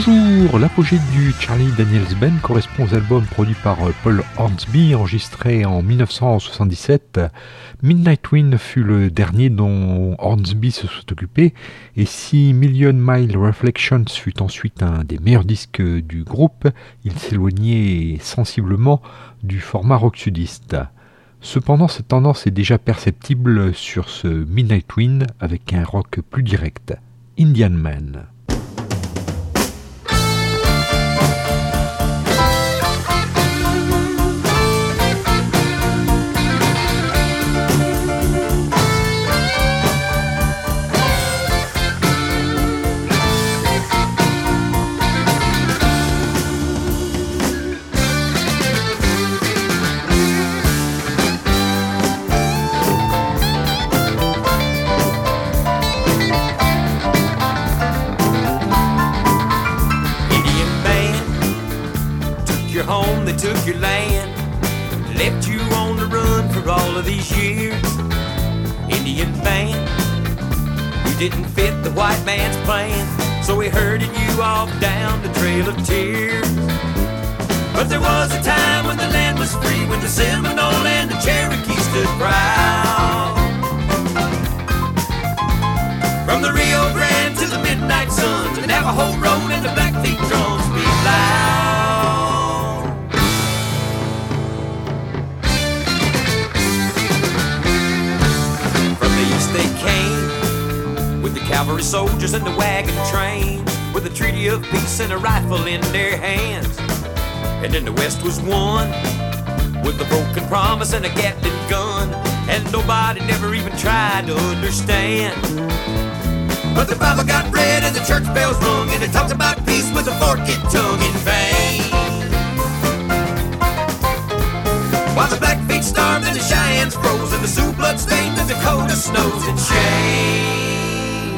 Toujours, l'apogée du Charlie Daniels Band correspond aux albums produits par Paul Hornsby, enregistrés en 1977. Midnight Wind fut le dernier dont Hornsby se soit occupé, et si Million Mile Reflections fut ensuite un des meilleurs disques du groupe, il s'éloignait sensiblement du format rock sudiste. Cependant, cette tendance est déjà perceptible sur ce Midnight Wind avec un rock plus direct. Indian Man. Took your land, left you on the run for all of these years. Indian band, you didn't fit the white man's plan, so we herded you off down the Trail of Tears. But there was a time when the land was free, when the Seminole and the Cherokee stood proud. From the Rio Grande to the midnight sun, the Navajo Road and the Blackfeet drums beat loud. They came with the cavalry soldiers and the wagon train, with a treaty of peace and a rifle in their hands. And then the West was won with a broken promise and a Gatling gun, and nobody never even tried to understand. But the Bible got read and the church bells rung, and it talked about peace with a forked tongue in vain. While the Blackfeet starved and the Cheyennes froze, and the Sioux blood stained the Dakota snows in shame.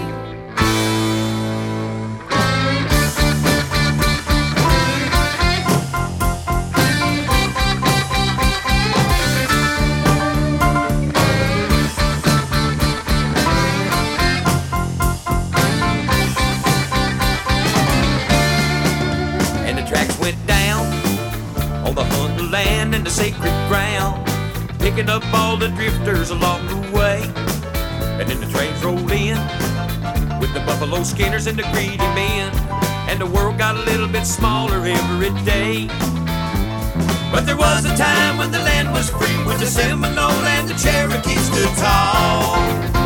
And the tracks went down on the hunt land and the sacred ground, picking up all the drifters along the way. And then the trains rolled in with the buffalo skinners and the greedy men, and the world got a little bit smaller every day. But there was a time when the land was free, when the Seminole and the Cherokee stood tall.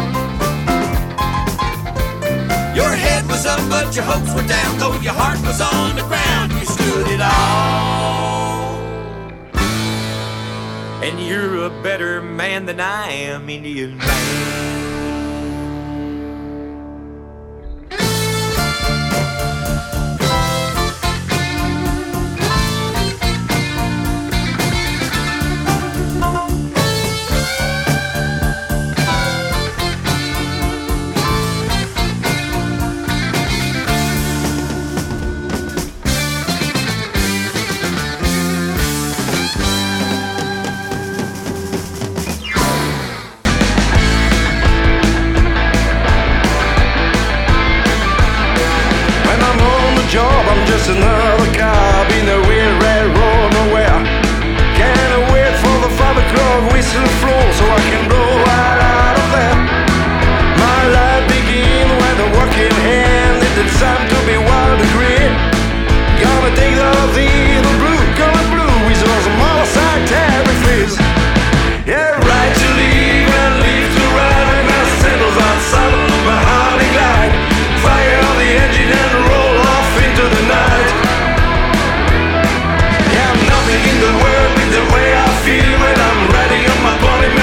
Your head was up but your hopes were down, though your heart was on the ground, you stood it all. And you're a better man than I am, Indian man. Just another cab in the weird red road nowhere. Can't wait for the 5 o'clock whistle flow so I can blow right out of there. My life begin when the working hand, it's time to be wild and green. Gonna take the little blue, color blue with all the motorcycle tariffs. Yeah, right to leave and leave to ride, and I settle outside of my Harley glide. Fire on the engine and roll off into the night. Yeah, I'm nothing in the world with the way I feel when I'm riding on my pony.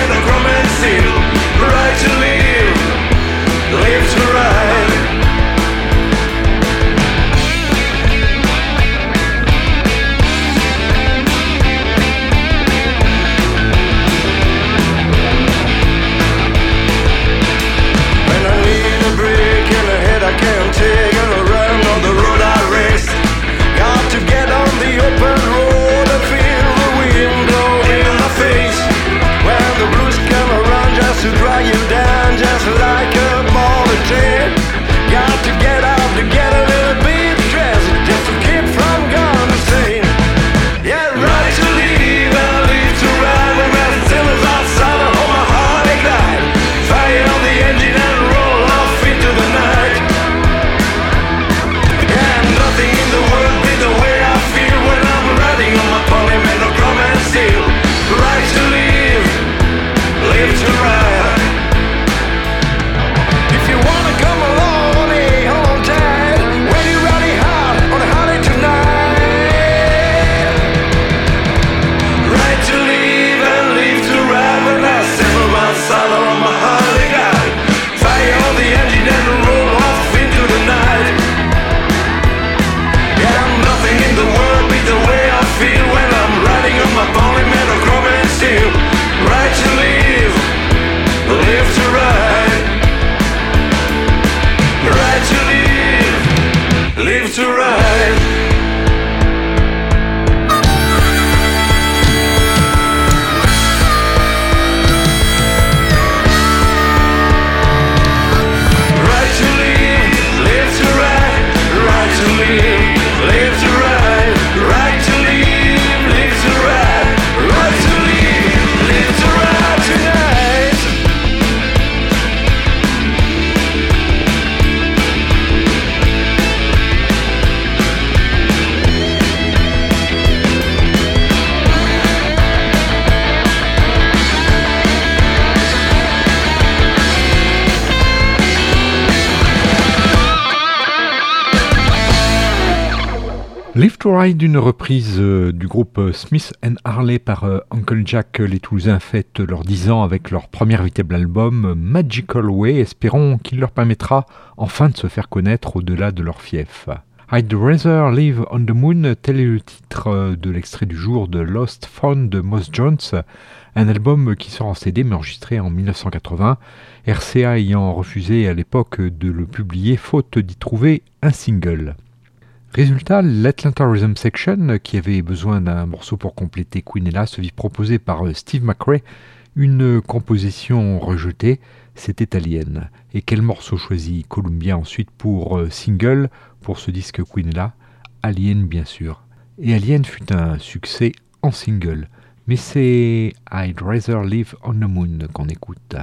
to Ride, une reprise du groupe Smith & Harley par Uncle Jack. Les Toulousains fêtent leurs 10 ans avec leur premier véritable album Magical Way. Espérons qu'il leur permettra enfin de se faire connaître au-delà de leur fief. I'd Rather Live on the Moon, tel est le titre de l'extrait du jour de Lost Phone de Moss Jones, un album qui sort en CD mais enregistré en 1980, RCA ayant refusé à l'époque de le publier faute d'y trouver un single. Résultat, l'Atlanta Rhythm Section, qui avait besoin d'un morceau pour compléter Queen se vit proposer par Steve McRae une composition rejetée, c'était Alien. Et quel morceau choisit Columbia ensuite pour single pour ce disque Queen Alien bien sûr. Et Alien fut un succès en single. Mais c'est I'd Rather Live on the Moon qu'on écoute.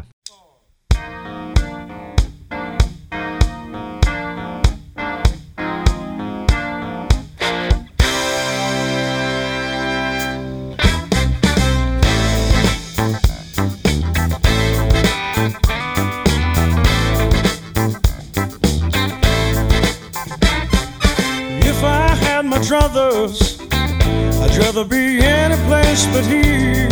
Druthers, I'd rather be any place but here.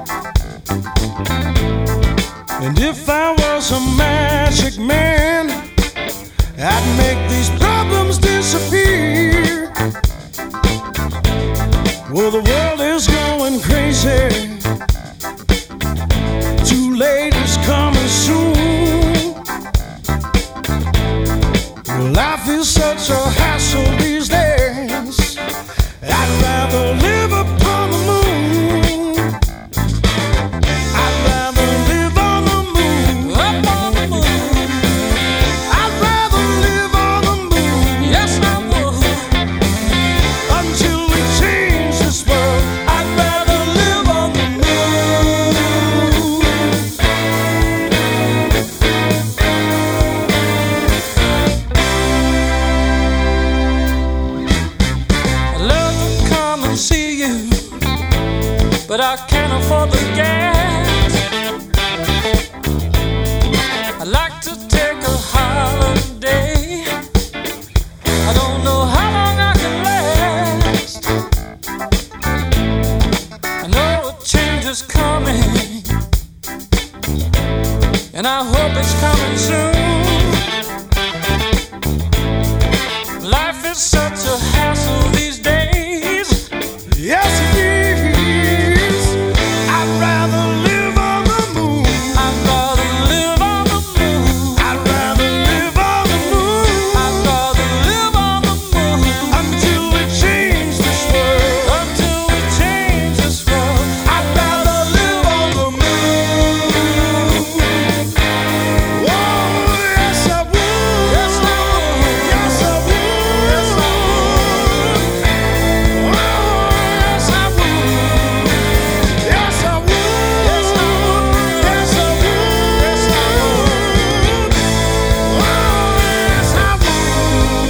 And if I was a magic man, I'd make these problems disappear. Well, the world is going crazy. Too late is coming soon. Well, life is such a hassle these days. I'd rather live upon the moon. I'd rather live on the moon. Up on the moon. I'd rather live on the moon. Yes, I would. Until we change this world, I'd rather live on the moon. I love to come and see you, but I can't afford the gas. I'd like to take a holiday. I don't know how long I can last. I know a change is coming, and I hope it's coming soon. Life is such a hassle these days. Yes, it is. I'd rather live on the moon. I'd rather live on the moon. I'd rather live on the moon. I'd rather live on the moon. Until we change this world. Until we change this world. I'd rather live on the moon. Oh, yes, I would. Yes, I would. Yes, I would. Yes, I would. Oh, yes, I would. Yes, I would. Yes, I would. Yes, I would. Yes, I would. Oh, yes, I would.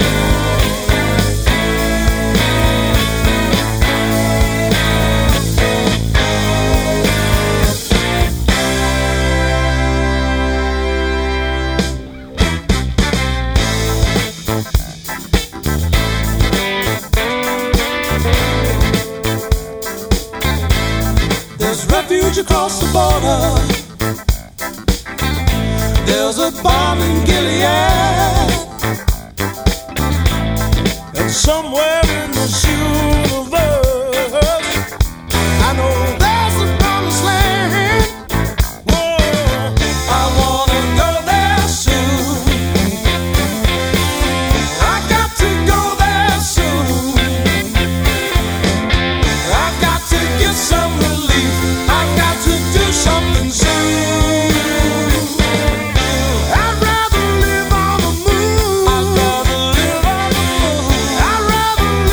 There's refuge across the border. There's a bomb in Gilead. And somewhere in this universe, I know there's a promised land. Whoa, I wanna go there soon. I got to go there soon. I've got to get some relief. I've got to do something soon. I'd rather live on the moon. I'd rather live on the moon. I'd rather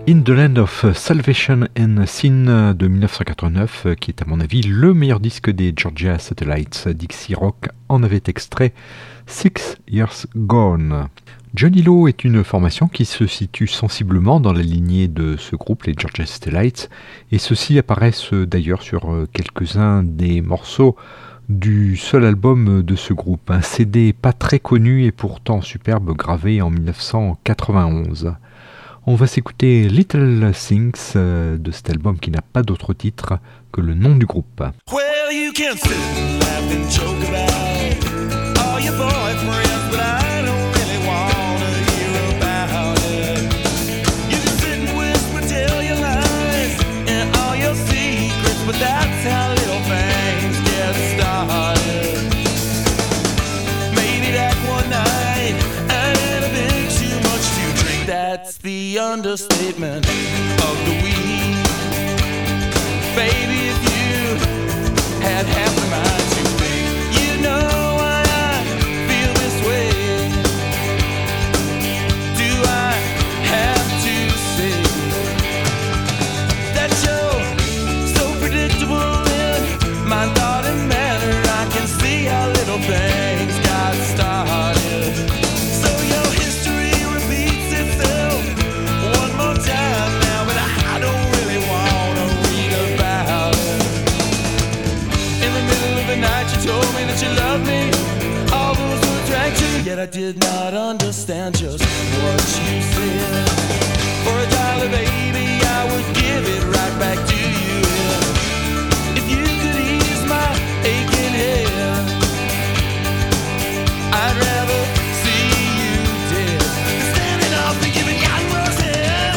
In the Land of Salvation and Sin de 1989, qui est à mon avis le meilleur disque des Georgia Satellites. Dixie Rock en avait extrait 6 Years Gone. Johnny Lowe est une formation qui se situe sensiblement dans la lignée de ce groupe, les Georgia Satellites, et ceux-ci apparaissent d'ailleurs sur quelques-uns des morceaux du seul album de ce groupe, un CD pas très connu et pourtant superbe, gravé en 1991. On va s'écouter Little Things de cet album qui n'a pas d'autre titre que le nom du groupe. Well, you can sit and laugh and joke about all your boyfriends, but I don't really want to hear about it. You can sit and whisper, tell your lies and all your secrets, but that's how little things get started. Maybe that one night I had a bit too much to drink. That's the understatement of the week. Baby, if you had half the mind to think, you know why I feel this way. Do I have to say that you're so predictable in my thought and manner? I can see how little things got started. So your history repeats itself one more time now, but I don't really wanna read about it. In the middle of the night you told me that you loved me, all those words rang true, yet I did not understand just what you said. For $1, baby, I would give it right back to you. If you could ease my aching head, I'd rather see you dead than standing up and giving you rose head.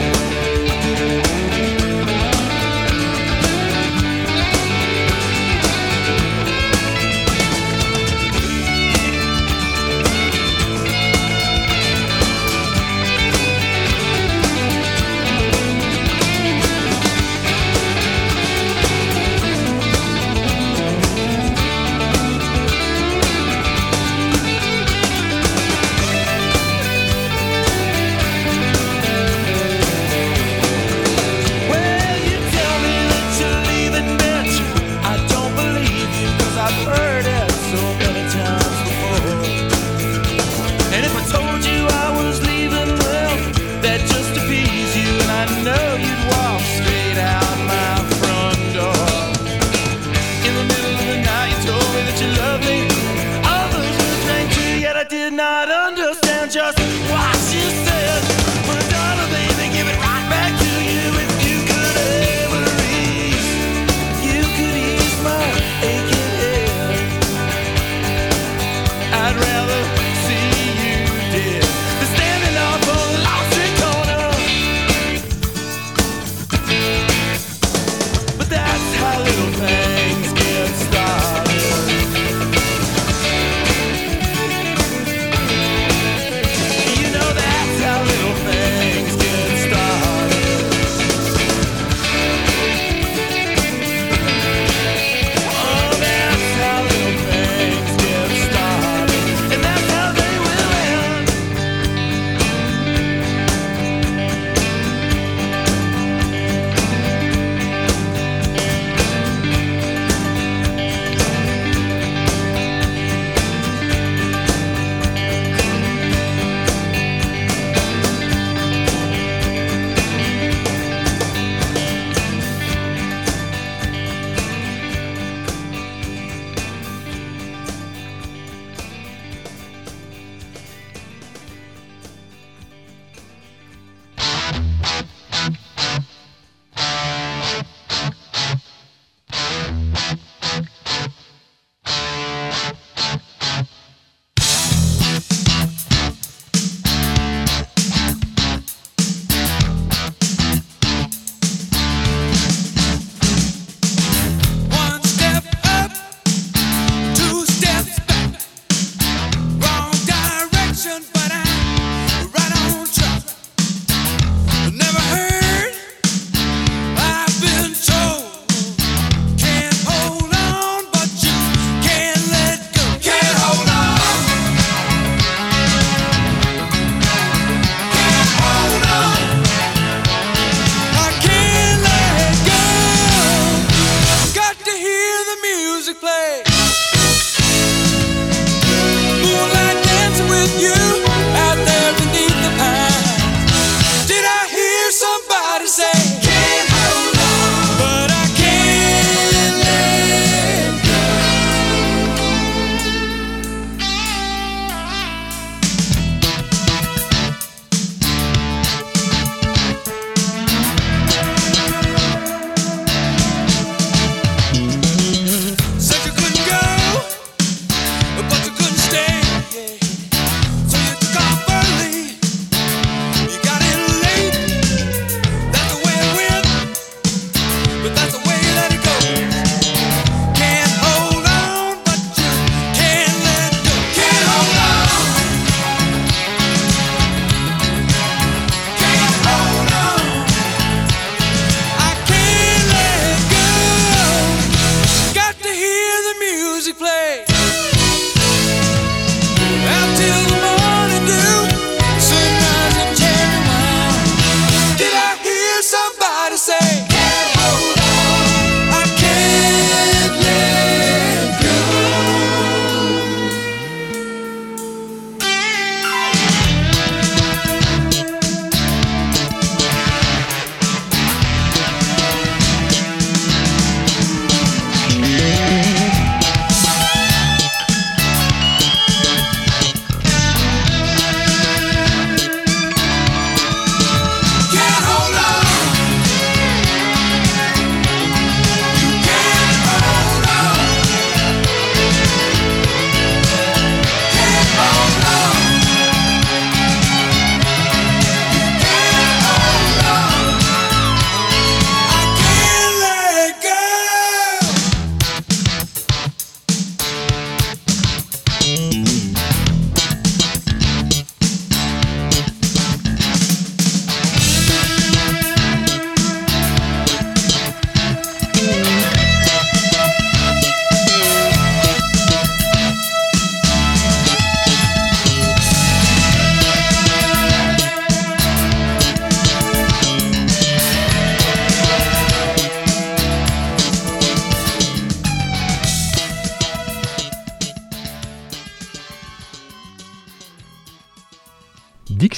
Well, you tell me that you're leaving, bitch. I don't believe you, 'cause I've heard it so many times before. And if I told you I was leaving, well, that just appease you, and I know you'd walk straight out my front door. In the middle of the night you told me that you loved me, all those words rang true, yet I did not understand just what you said. For $1, baby, give it right back to you. If you could ever ease, you could ease my aching head, I'd rather see you dead than standing up on the Long Street corner.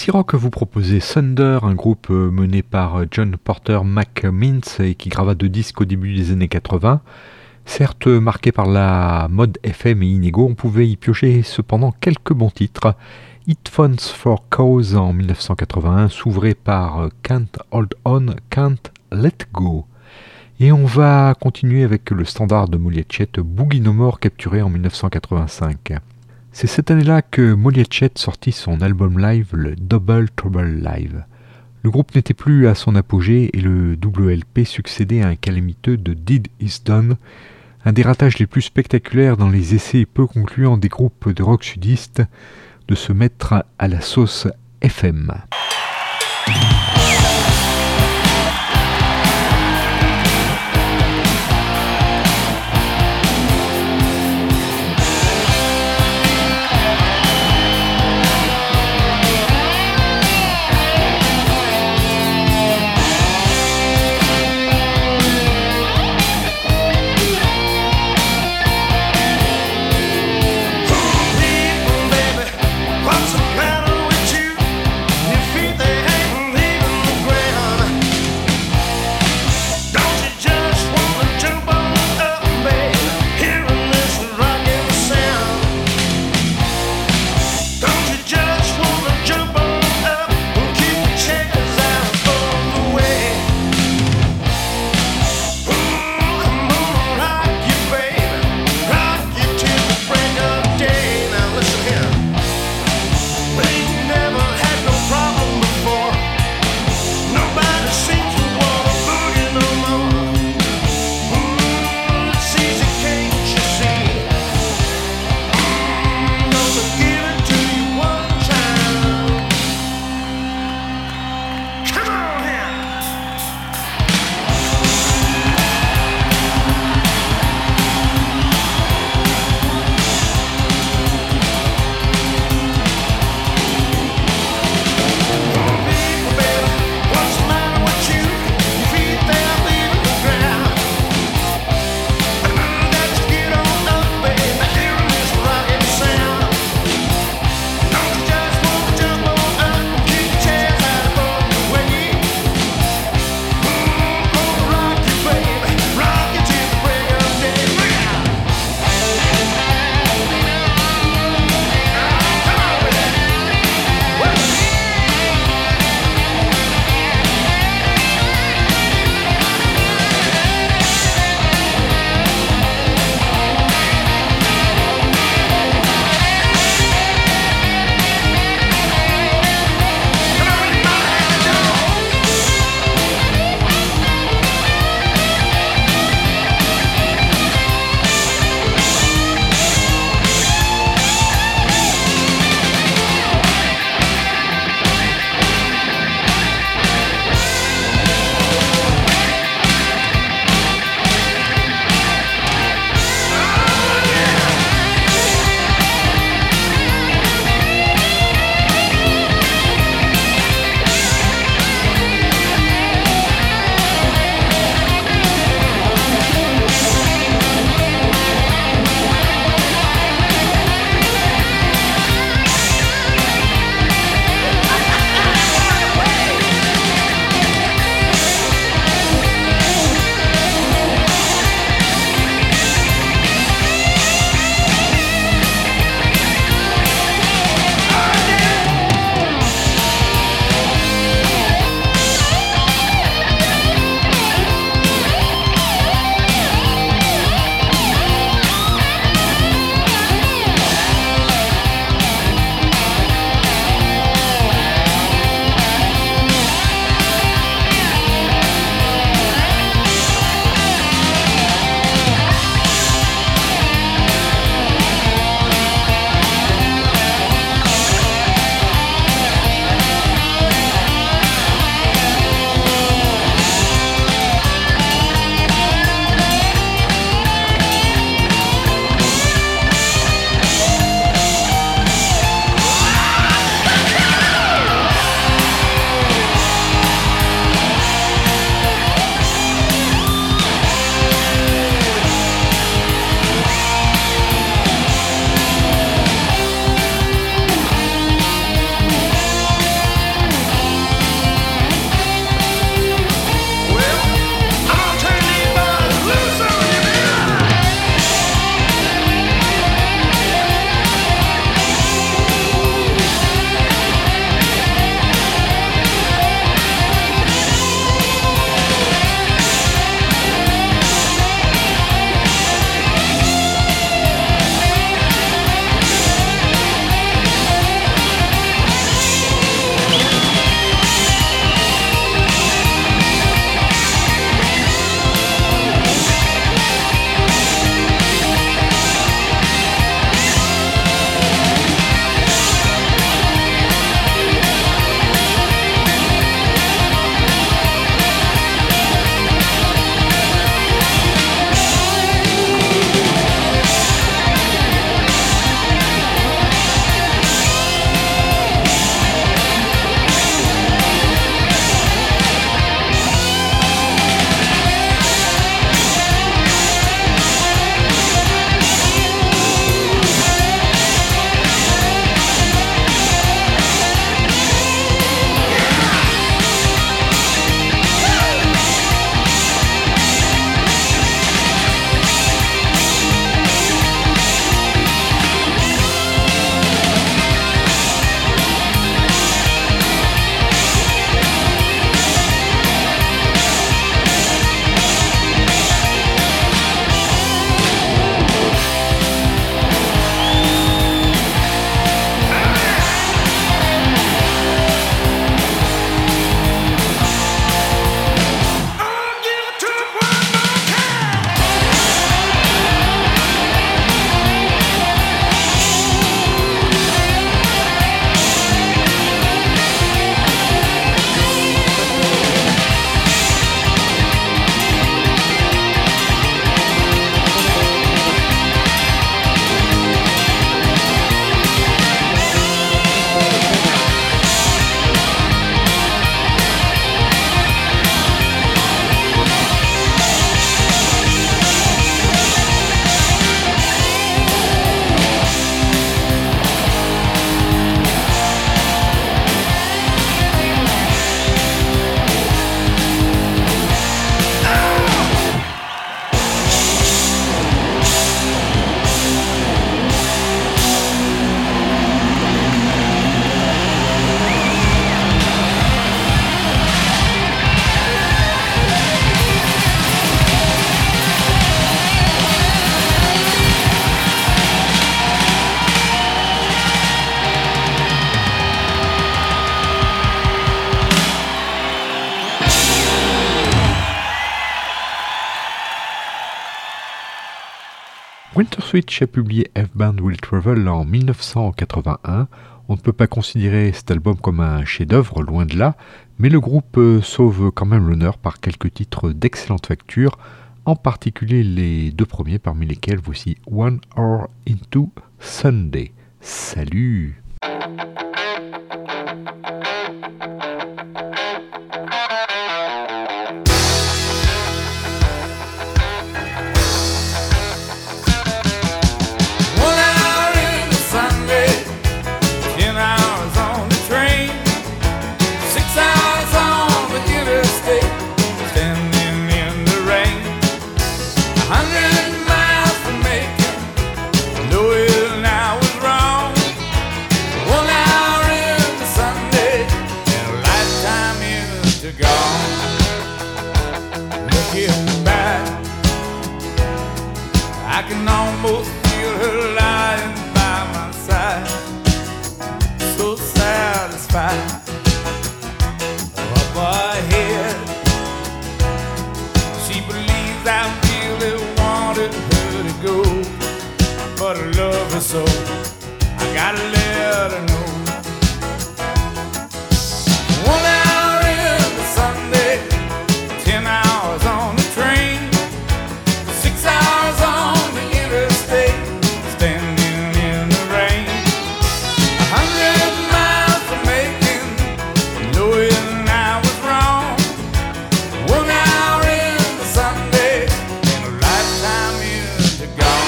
Maxi Rock vous proposait Thunder, un groupe mené par John Porter McMintz et qui grava 2 disques au début des années 80. Certes marqué par la mode FM et Inigo, on pouvait y piocher cependant quelques bons titres. It Phones for Cause en 1981 s'ouvrait par Can't Hold On, Can't Let Go. Et on va continuer avec le standard de Molly Hatchet, Boogie No More, capturé en 1985. C'est cette année-là que Molly Hatchet sortit son album live, le Double Trouble Live. Le groupe n'était plus à son apogée et le WLP succédait à un calamiteux de Deed Is Done, un des ratages les plus spectaculaires dans les essais peu concluants des groupes de rock sudistes de se mettre à la sauce FM. What's the matter with you? You feel Winter Switch a publié F-Band Will Travel en 1981. On ne peut pas considérer cet album comme un chef-d'œuvre, loin de là, mais le groupe sauve quand même l'honneur par quelques titres d'excellente facture, en particulier les deux premiers parmi lesquels voici One Hour Into Sunday. Salut! So I gotta let her know. 1 hour into Sunday, 10 hours on the train, 6 hours on the interstate, standing in the rain. 100 miles for making, knowing I was wrong. 1 hour into Sunday, and a lifetime into gone.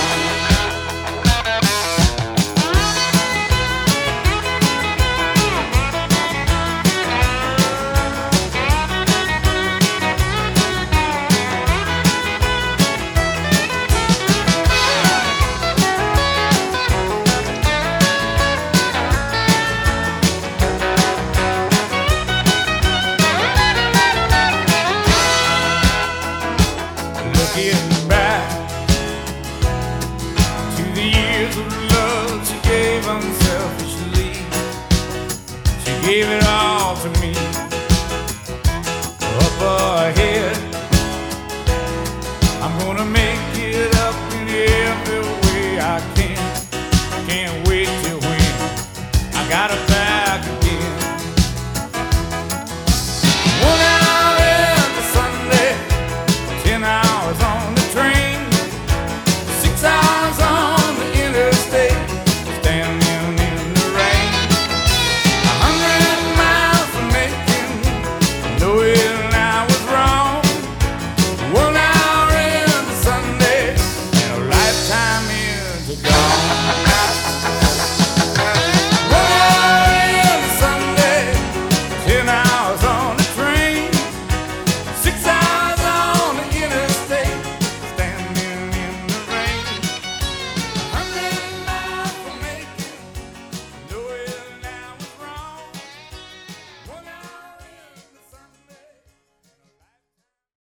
Looking back to the years of love she gave unselfishly, she gave it all to me.